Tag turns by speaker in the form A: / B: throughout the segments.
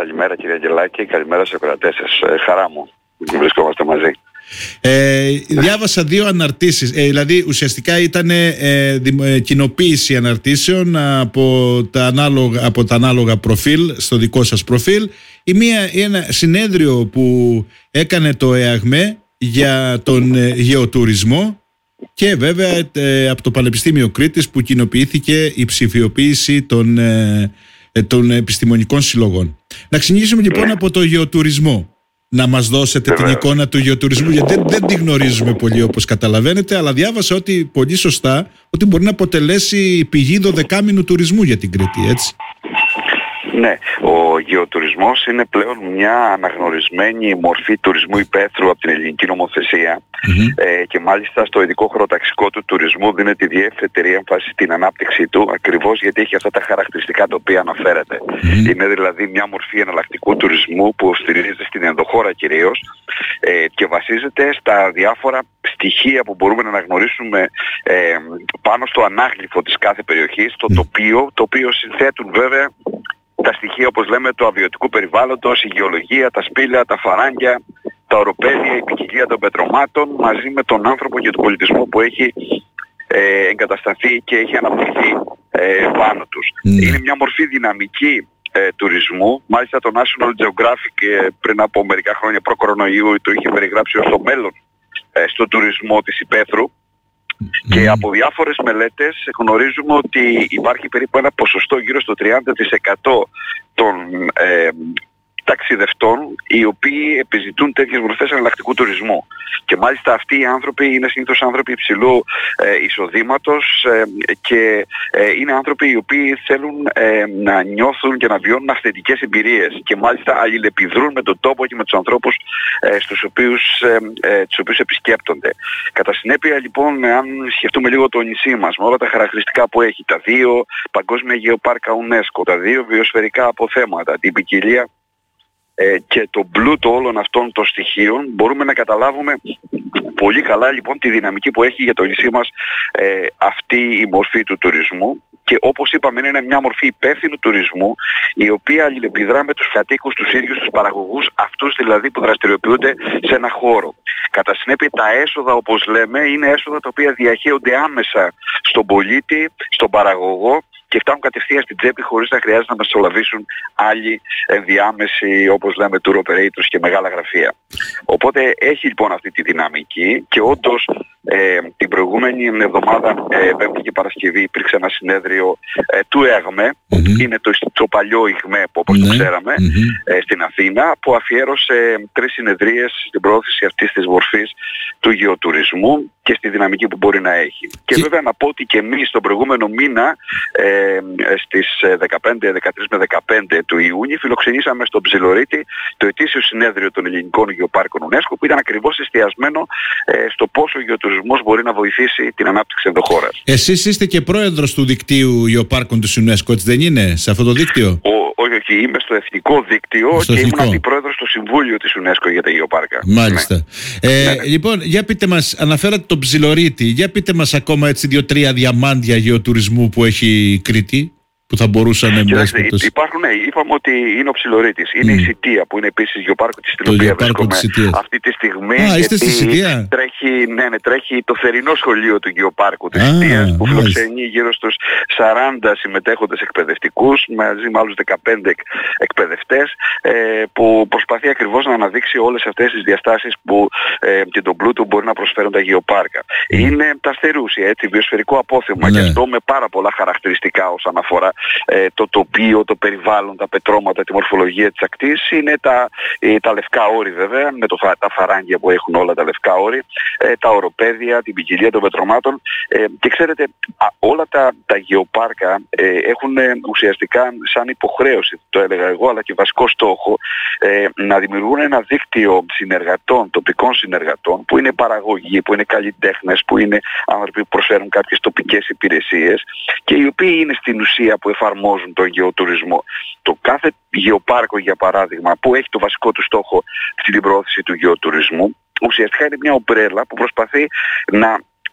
A: Καλημέρα κύριε Αγγελάκη, καλημέρα στους ακροατές σας. Χαρά μου που βρισκόμαστε μαζί.
B: Διάβασα 2 αναρτήσεις, δηλαδή ουσιαστικά ήταν κοινοποίηση αναρτήσεων από τα ανάλογα προφίλ, στο δικό σας προφίλ. Η μία είναι ένα συνέδριο που έκανε το ΕΑΓΜΕ για τον γεωτουρισμό και βέβαια από το Πανεπιστήμιο Κρήτης που κοινοποιήθηκε η ψηφιοποίηση των επιστημονικών συλλογών. Να ξεκινήσουμε λοιπόν από το γεωτουρισμό. Να μας δώσετε την εικόνα του γεωτουρισμού, γιατί δεν τη γνωρίζουμε πολύ όπως καταλαβαίνετε, αλλά διάβασα ότι πολύ σωστά ότι μπορεί να αποτελέσει πηγή 12μηνου τουρισμού για την Κρήτη, έτσι.
A: Ναι, ο γεωτουρισμός είναι πλέον μια αναγνωρισμένη μορφή τουρισμού υπαίθρου από την ελληνική νομοθεσία και μάλιστα στο ειδικό χωροταξικό του τουρισμού δίνεται ιδιαίτερη έμφαση στην ανάπτυξή του, ακριβώς γιατί έχει αυτά τα χαρακτηριστικά τα οποία αναφέρατε. Είναι δηλαδή μια μορφή εναλλακτικού τουρισμού που στηρίζεται στην ενδοχώρα κυρίως και βασίζεται στα διάφορα στοιχεία που μπορούμε να αναγνωρίσουμε πάνω στο ανάγλυφο της κάθε περιοχής, στο τοπίο, το οποίο συνθέτουν βέβαια τα στοιχεία, όπως λέμε, του αβιωτικού περιβάλλοντος, η γεωλογία, τα σπήλαια, τα φαράγγια, τα οροπέδια, η ποικιλία των πετρωμάτων, μαζί με τον άνθρωπο και τον πολιτισμό που έχει εγκατασταθεί και έχει αναπτυχθεί πάνω τους. Είναι μια μορφή δυναμική τουρισμού. Μάλιστα το National Geographic πριν από μερικά χρόνια προ-κορονοϊού το είχε περιγράψει ως το μέλλον στον τουρισμό της υπαίθρου. Και από διάφορες μελέτες γνωρίζουμε ότι υπάρχει περίπου ένα ποσοστό γύρω στο 30% των ταξιδευτών οι οποίοι επιζητούν τέτοιες μορφές εναλλακτικού τουρισμού. Και μάλιστα αυτοί οι άνθρωποι είναι συνήθως άνθρωποι υψηλού εισοδήματος και είναι άνθρωποι οι οποίοι θέλουν να νιώθουν και να βιώνουν αυθεντικές εμπειρίες και μάλιστα αλληλεπιδρούν με τον τόπο και με τους ανθρώπους τους οποίους επισκέπτονται. Κατά συνέπεια λοιπόν, αν σκεφτούμε λίγο το νησί μας με όλα τα χαρακτηριστικά που έχει, τα 2 παγκόσμια γεωπάρκα UNESCO, τα 2 βιοσφαιρικά αποθέματα, την ποικιλία και τον πλούτο όλων αυτών των στοιχείων, μπορούμε να καταλάβουμε πολύ καλά λοιπόν τη δυναμική που έχει για το νησί μας αυτή η μορφή του τουρισμού και όπως είπαμε είναι μια μορφή υπεύθυνου τουρισμού η οποία αλληλεπιδρά με τους κατοίκους, τους ίδιους τους παραγωγούς, αυτούς δηλαδή που δραστηριοποιούνται σε ένα χώρο. Κατά συνέπεια τα έσοδα, όπως λέμε, είναι έσοδα τα οποία διαχέονται άμεσα στον πολίτη, στον παραγωγό και φτάνουν κατευθείαν στην τσέπη χωρίς να χρειάζεται να μεσολαβήσουν άλλοι ενδιάμεσοι, όπως λέμε, tour operators και μεγάλα γραφεία. Οπότε έχει λοιπόν αυτή τη δυναμική και όντως την προηγούμενη εβδομάδα, Πέμπτη και Παρασκευή, υπήρξε ένα συνέδριο του ΕΑΓΜΕ, είναι το παλιό ΙΓΜΕ όπως το ξέραμε, στην Αθήνα, που αφιέρωσε 3 συνεδρίες στην προώθηση αυτής της μορφής του γεωτουρισμού και στη δυναμική που μπορεί να έχει. Και βέβαια να πω ότι και εμείς τον προηγούμενο μήνα, στις 13 με 15 του Ιούνιου, φιλοξενήσαμε στον Ψιλορίτη το ετήσιο συνέδριο των ελληνικών γεωπάρκων UNESCO, που ήταν ακριβώς εστιασμένο στο πόσο ο γεωτουρισμός μπορεί να βοηθήσει την ανάπτυξη ενδοχώρας. Εσείς
B: είστε και πρόεδρος του δικτύου γεωπάρκων της UNESCO, έτσι δεν είναι, σε αυτό το δίκτυο?
A: Όχι, είμαι στο εθνικό δίκτυο και ήμουν αντιπρόεδρος στο Συμβούλιο της UNESCO για τα γεωπάρκα.
B: Μάλιστα. Λοιπόν, για πείτε μας, αναφέρατε τον Ψιλορίτη, για πείτε μας ακόμα έτσι 2-3 διαμάντια γεωτουρισμού που έχει η Κρήτη, που θα μπορούσαν να
A: εμπνεύσουν. Υπάρχουν, είπαμε ότι είναι ο Ψιλορίτης, είναι η Σιτία που είναι επίσης γεωπάρκο της, στην οποία βρίσκομαι αυτή τη στιγμή.
B: Είστε στη Σιτία?
A: Τρέχει το θερινό σχολείο του γεωπάρκου της Σιτίας που φιλοξενεί γύρω στους 40 συμμετέχοντες εκπαιδευτικούς μαζί με άλλους 15 εκπαιδευτές που προσπαθεί ακριβώς να αναδείξει όλες αυτές τις διαστάσεις που και τον πλούτο μπορεί να προσφέρουν τα γεωπάρκα. Είναι τα στερούσια, έτσι, βιοσφαιρικό απόθεμα και αυτό με πάρα πολλά χαρακτηριστικά όσον αφορά το τοπίο, το περιβάλλον, τα πετρώματα, τη μορφολογία της ακτής. Είναι τα λευκά όρη βέβαια, με τα φαράγγια που έχουν όλα τα λευκά όρη, τα οροπέδια, την ποικιλία των πετρωμάτων και ξέρετε όλα τα γεωπάρκα έχουν ουσιαστικά σαν υποχρέωση, το έλεγα εγώ, αλλά και βασικό στόχο να δημιουργούν ένα δίκτυο συνεργατών, τοπικών συνεργατών που είναι παραγωγοί, που είναι καλλιτέχνες, που είναι άνθρωποι που προσφέρουν κάποιες τοπικές υπηρεσίες και οι οποίοι είναι στην ουσία που εφαρμόζουν τον γεωτουρισμό. Το κάθε γεωπάρκο, για παράδειγμα, που έχει το βασικό του στόχο στην προώθηση του γεωτουρισμού, ουσιαστικά είναι μια ομπρέλα που προσπαθεί να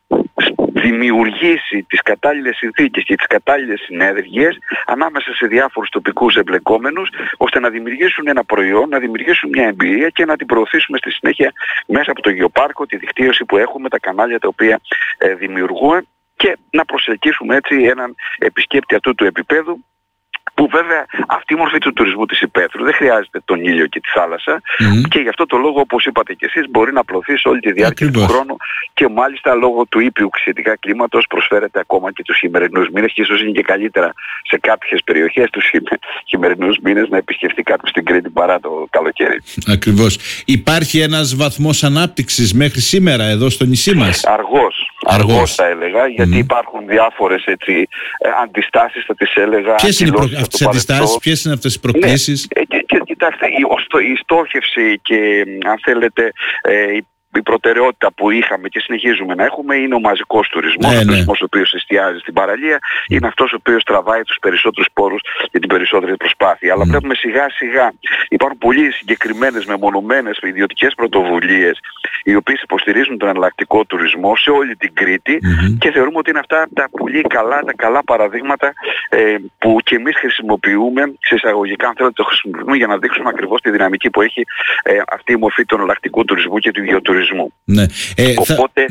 A: δημιουργήσει τις κατάλληλες συνθήκες και τις κατάλληλες συνέργειες ανάμεσα σε διάφορους τοπικούς εμπλεκόμενους, ώστε να δημιουργήσουν ένα προϊόν, να δημιουργήσουν μια εμπειρία και να την προωθήσουμε στη συνέχεια μέσα από το γεωπάρκο, τη δικτύωση που έχουμε, τα κανάλια τα οποία δημιουργούμε, και να προσελκύσουμε έτσι έναν επισκέπτη αυτού του επίπεδου, που βέβαια αυτή η μορφή του τουρισμού της υπαίθρου δεν χρειάζεται τον ήλιο και τη θάλασσα, και γι' αυτό το λόγο, όπως είπατε και εσείς, μπορεί να προωθεί σε όλη τη διάρκεια του χρόνου, και μάλιστα λόγω του ήπιου σχετικά κλίματος προσφέρεται ακόμα και τους χειμερινούς μήνες, και ίσως είναι και καλύτερα σε κάποιες περιοχές τους χειμερινούς μήνες να επισκεφτεί κάποιος στην Κρήτη παρά το καλοκαίρι.
B: Ακριβώς. Υπάρχει ένας βαθμός ανάπτυξης μέχρι σήμερα εδώ στο νησί μας?
A: Αργός θα έλεγα, γιατί υπάρχουν διάφορες αντιστάσεις, θα τις έλεγα.
B: Ποιες είναι αυτές οι αντιστάσεις, ποιες είναι αυτές οι προκλήσεις?
A: Κοιτάξτε, η στόχευση και, αν θέλετε, η προτεραιότητα που είχαμε και συνεχίζουμε να έχουμε είναι ο μαζικός τουρισμός, ο τουρισμός ο οποίος εστιάζει στην παραλία, είναι αυτός ο οποίος τραβάει τους περισσότερους πόρους και την περισσότερη προσπάθεια. Αλλά βλέπουμε σιγά σιγά υπάρχουν πολύ συγκεκριμένες μεμονωμένες ιδιωτικές πρωτοβουλίες, οι οποίες υποστηρίζουν τον εναλλακτικό τουρισμό σε όλη την Κρήτη, και θεωρούμε ότι είναι αυτά τα πολύ καλά, τα καλά παραδείγματα που και εμείς χρησιμοποιούμε, σε εισαγωγικά αν θέλετε το χρησιμοποιούμε, για να δείξουμε ακριβώς τη δυναμική που έχει αυτή η μορφή του εναλλακτικού τουρισμού και του ιδιωτουρισμού.
B: Ναι.
A: Οπότε,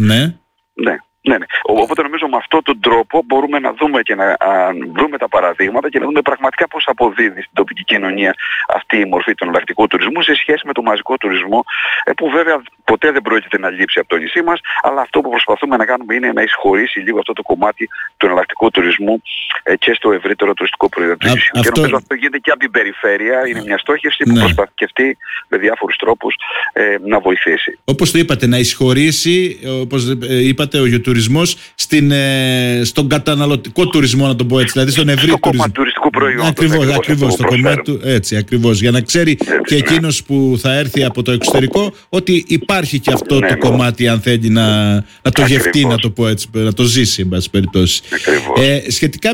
A: οπότε νομίζω με αυτόν τον τρόπο μπορούμε να δούμε και να βρούμε τα παραδείγματα και να δούμε πραγματικά πώς αποδίδει στην τοπική κοινωνία αυτή η μορφή του εναλλακτικού τουρισμού σε σχέση με τον μαζικό τουρισμό, που βέβαια ποτέ δεν πρόκειται να λείψει από το νησί μας, αλλά αυτό που προσπαθούμε να κάνουμε είναι να εισχωρήσει λίγο αυτό το κομμάτι του εναλλακτικού τουρισμού και στο ευρύτερο τουριστικό προϊόν του νησιού. Και νομίζω αυτό γίνεται και από την περιφέρεια, είναι μια στόχευση που προσπαθεί και αυτή με διάφορους τρόπους να βοηθήσει.
B: Όπως το είπατε, να εισχωρήσει, όπως είπατε, ο γεωτουρισμός στον καταναλωτικό τουρισμό, να το πω έτσι, δηλαδή στον ευρύ τουρισμό.
A: Κομμάτι τουριστικού προϊόντος.
B: Ακριβώς, στο κομμάτι του, έτσι, ακριβώς, για να ξέρει και εκείνος που θα έρθει από το εξωτερικό ότι υπάρχει και αυτό το κομμάτι, αν θέλει να το γευτεί, να το πω έτσι, να το ζήσει, εν πάση περιπτώσει. Σχετικά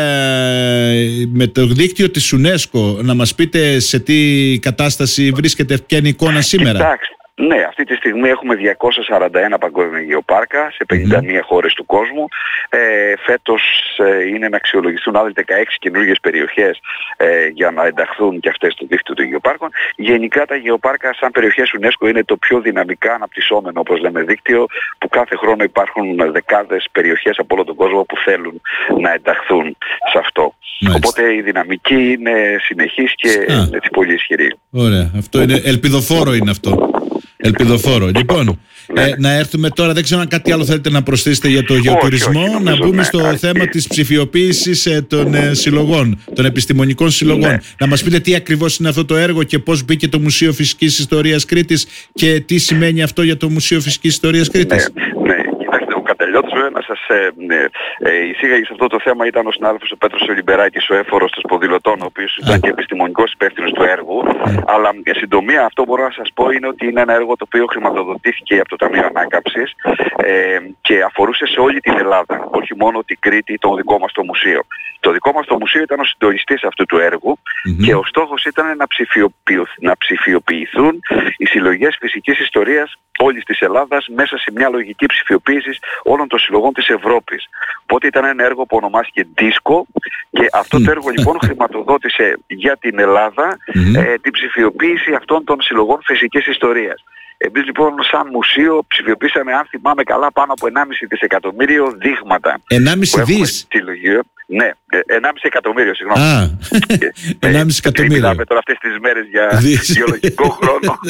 B: με το δίκτυο της UNESCO, να μας πείτε σε τι κατάσταση βρίσκεται, ποια είναι η εικόνα σήμερα?
A: Ναι, αυτή τη στιγμή έχουμε 241 παγκόσμια γεωπάρκα σε 51 χώρες του κόσμου. Φέτος είναι να αξιολογηθούν άλλες 16 καινούργιες περιοχές για να ενταχθούν και αυτές στο δίκτυο των γεωπάρκων. Γενικά τα γεωπάρκα σαν περιοχές UNESCO είναι το πιο δυναμικά αναπτυσσόμενο, όπως λέμε, δίκτυο, που κάθε χρόνο υπάρχουν δεκάδες περιοχές από όλο τον κόσμο που θέλουν να ενταχθούν σε αυτό. Οπότε η δυναμική είναι συνεχής και έτσι πολύ ισχυρή.
B: Ωραία, αυτό είναι ελπιδοφόρο, είναι αυτό. Ελπιδοφόρο. Λοιπόν, να έρθουμε τώρα, δεν ξέρω αν κάτι άλλο θέλετε να προσθέσετε για το γεωτουρισμό, να μπούμε στο θέμα της ψηφιοποίησης των συλλογών, των επιστημονικών συλλογών. Να μας πείτε τι ακριβώς είναι αυτό το έργο και πώς μπήκε το Μουσείο Φυσικής Ιστορίας Κρήτης και τι σημαίνει αυτό για το Μουσείο Φυσικής Ιστορίας Κρήτης.
A: Κατελιώτης, βέβαια, να σας εισήγαγε σε αυτό το θέμα ήταν ο συνάδελφος ο Πέτρος Ολιμπεράκης, ο έφορος των σποδηλωτών, ο οποίος ήταν και επιστημονικός υπεύθυνος του έργου. Αλλά για συντομία αυτό μπορώ να σας πω είναι ότι είναι ένα έργο το οποίο χρηματοδοτήθηκε από το Ταμείο Ανάκαμψης και αφορούσε σε όλη την Ελλάδα, όχι μόνο την Κρήτη ή το δικό μας το μουσείο. Το δικό μας το μουσείο ήταν ο συντονιστής αυτού του έργου και ο στόχος ήταν να ψηφιοποιηθούν οι συλλογές φυσικής ιστορίας όλης της Ελλάδας μέσα σε μια λογική ψηφιοποίηση όλων των συλλογών της Ευρώπης. Οπότε ήταν ένα έργο που ονομάστηκε DISCO και αυτό το έργο λοιπόν χρηματοδότησε για την Ελλάδα την ψηφιοποίηση αυτών των συλλογών φυσικής ιστορίας. Εμείς λοιπόν σαν μουσείο ψηφιοποίησαμε, αν θυμάμαι καλά, πάνω από 1,5 δισεκατομμύριο δείγματα.
B: 1,5 δις?
A: Ναι, 1,5 εκατομμύριο, συγγνώμη.
B: 1,5 εκατομμύριο.
A: Μιλάμε τώρα αυτές τις μέρες για γεωλογικό χρόνο.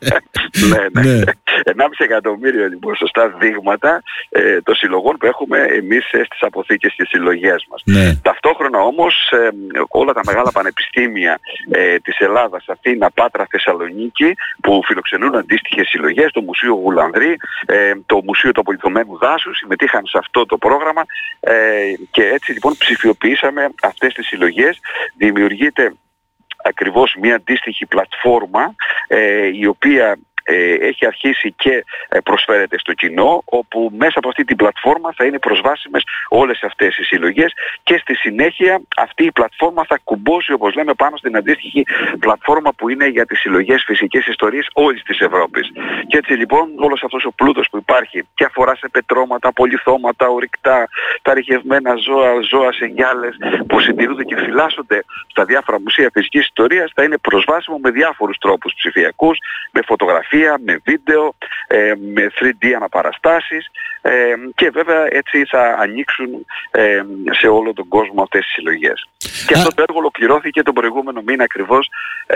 A: Ναι. 1,5 εκατομμύριο λοιπόν σωστά δείγματα των συλλογών που έχουμε εμείς στις αποθήκες και συλλογές μας. Ταυτόχρονα όμως όλα τα μεγάλα πανεπιστήμια της Ελλάδας, Αθήνα, Πάτρα, Θεσσαλονίκη, που φιλοξενούν αντίστοιχες συλλογές, το Μουσείο Γουλανδρή, το Μουσείο του Απολιθωμένου Δάσου, συμμετείχαν σε αυτό το πρόγραμμα και έτσι λοιπόν ψηφιοποιήσαμε αυτές τις συλλογές. Δημιουργείται ακριβώς μια αντίστοιχη πλατφόρμα η οποία έχει αρχίσει και προσφέρεται στο κοινό, όπου μέσα από αυτή την πλατφόρμα θα είναι προσβάσιμες όλες αυτές οι συλλογές και στη συνέχεια αυτή η πλατφόρμα θα κουμπώσει, όπως λέμε, πάνω στην αντίστοιχη πλατφόρμα που είναι για τις συλλογές φυσικής ιστορίας όλης της Ευρώπης. Και έτσι λοιπόν όλος αυτός ο πλούτος που υπάρχει και αφορά σε πετρώματα, πολυθώματα, ορυκτά, τα ρηχευμένα ζώα σε γυάλες που συντηρούνται και φυλάσσονται στα διάφορα μουσεία φυσικής ιστορίας, θα είναι προσβάσιμο με διάφορους τρόπους ψηφιακούς, με φωτογραφία, με βίντεο, με 3D αναπαραστάσεις, και βέβαια έτσι θα ανοίξουν σε όλο τον κόσμο αυτές τις συλλογές. Και αυτό το έργο ολοκληρώθηκε τον προηγούμενο μήνα ακριβώς,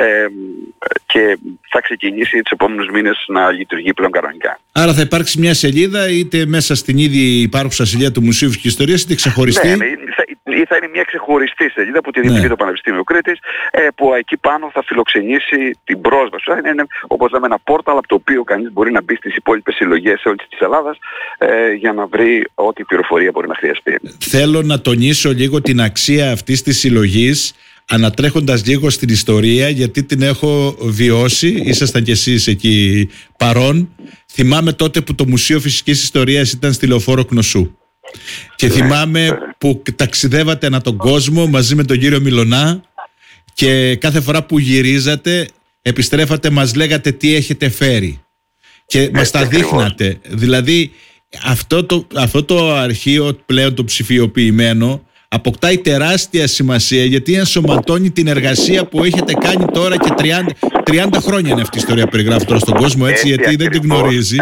A: και θα ξεκινήσει τους επόμενους μήνες να λειτουργεί πλέον κανονικά.
B: Άρα θα υπάρξει μια σελίδα είτε μέσα στην ήδη υπάρχουσα σελίδα του Μουσείου Φυσικής Ιστορίας, είτε ξεχωριστή.
A: Ναι, θα είναι μια ξεχωριστή σελίδα που τη δημιουργεί το Πανεπιστήμιο Κρήτης, που εκεί πάνω θα φιλοξενήσει την πρόσβαση. Θα είναι, όπως λέμε, ένα πόρταλ από το οποίο κανείς μπορεί να μπει στις υπόλοιπες συλλογές όλης της Ελλάδας, για να βρει ό,τι πληροφορία μπορεί να χρειαστεί.
B: Θέλω να τονίσω λίγο την αξία αυτής της συλλογής, ανατρέχοντας λίγο στην ιστορία, γιατί την έχω βιώσει. Ήσασταν κι εσείς εκεί παρόν. Θυμάμαι τότε που το Μουσείο Φυσικής Ιστορίας ήταν στη Λεωφόρο Κνωσού. Και θυμάμαι που ταξιδεύατε ανά τον κόσμο μαζί με τον κύριο Μιλωνά, και κάθε φορά που γυρίζατε, επιστρέφατε, μας λέγατε τι έχετε φέρει και μας τα δείχνατε. Δηλαδή αυτό το αρχείο πλέον το ψηφιοποιημένο αποκτάει τεράστια σημασία, γιατί ενσωματώνει την εργασία που έχετε κάνει τώρα και 30 χρόνια είναι αυτή η ιστορία, περιγράφω τώρα στον κόσμο, έτσι, γιατί δεν την γνωρίζει.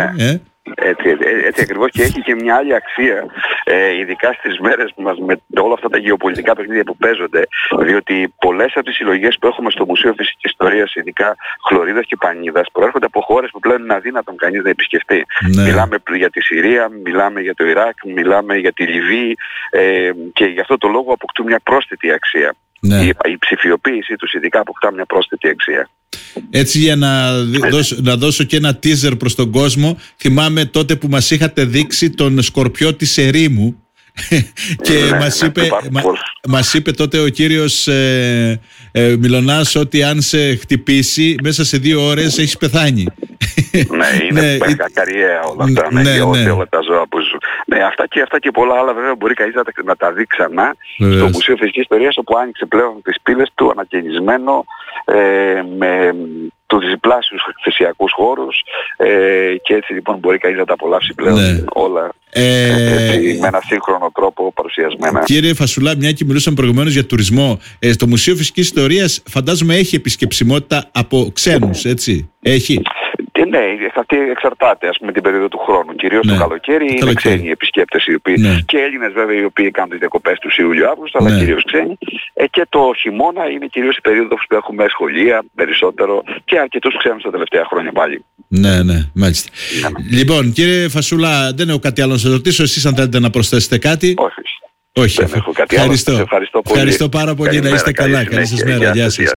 A: Έτσι ακριβώς, και έχει και μια άλλη αξία, ειδικά στις μέρες μας με όλα αυτά τα γεωπολιτικά παιχνίδια που παίζονται, διότι πολλές από τις συλλογές που έχουμε στο Μουσείο Φυσικής Ιστορίας, ειδικά Χλωρίδας και Πανίδας, προέρχονται από χώρες που πλέον είναι αδύνατον κανείς να επισκεφτεί. Ναι. Μιλάμε για τη Συρία, μιλάμε για το Ιράκ, μιλάμε για τη Λιβύη, και γι' αυτό το λόγο αποκτούν μια πρόσθετη αξία. Ναι. Η ψηφιοποίησή τους ειδικά αποκτά μια πρόσθετη αξία.
B: Έτσι, για να δώσω και ένα teaser προς τον κόσμο, θυμάμαι τότε που μας είχατε δείξει τον σκορπιό της ερήμου και μας είπε τότε ο κύριος Μιλωνάς ότι αν σε χτυπήσει μέσα σε 2 ώρες έχεις πεθάνει.
A: Ναι, είναι κακαριαία όλα αυτά, όλα τα ζώα που ζουν. Ναι, αυτά και πολλά άλλα βέβαια μπορεί κανείς να τα δει ξανά στο Μουσείο Φυσικής Ιστορίας, όπου άνοιξε πλέον τις πύλες του ανακαινισμένο, με τους διπλάσιους θεσιακούς χώρους, και έτσι λοιπόν μπορεί κανείς να τα απολαύσει πλέον όλα με ένα σύγχρονο τρόπο παρουσιασμένα.
B: Κύριε Φασουλά, μια και μιλούσαμε προηγουμένως για τουρισμό, το Μουσείο Φυσικής Ιστορίας φαντάζομαι έχει επισκεψιμότητα από ξένους, έτσι, έχει?
A: Ναι, αυτή εξαρτάται, ας πούμε, την περίοδο του χρόνου. Κυρίως το καλοκαίρι είναι ξένοι επισκέπτες, οι οποίοι, και Έλληνες βέβαια, οι οποίοι κάνουν τις διακοπές τους Ιούλιο-Αύγουστο, αλλά κυρίως ξένοι. Και το χειμώνα είναι κυρίως η περίοδος που έχουμε σχολεία περισσότερο και αρκετούς ξένους τα τελευταία χρόνια πάλι.
B: Ναι, μάλιστα. Λοιπόν, κύριε Φασουλά, δεν έχω κάτι άλλο να σας ρωτήσω. Εσείς αν θέλετε να προσθέσετε κάτι?
A: Όχι.
B: Δεν έχω κάτι άλλο. Ευχαριστώ πάρα πολύ. Να είστε καλά. Καλή σας μέρα. Γεια σας.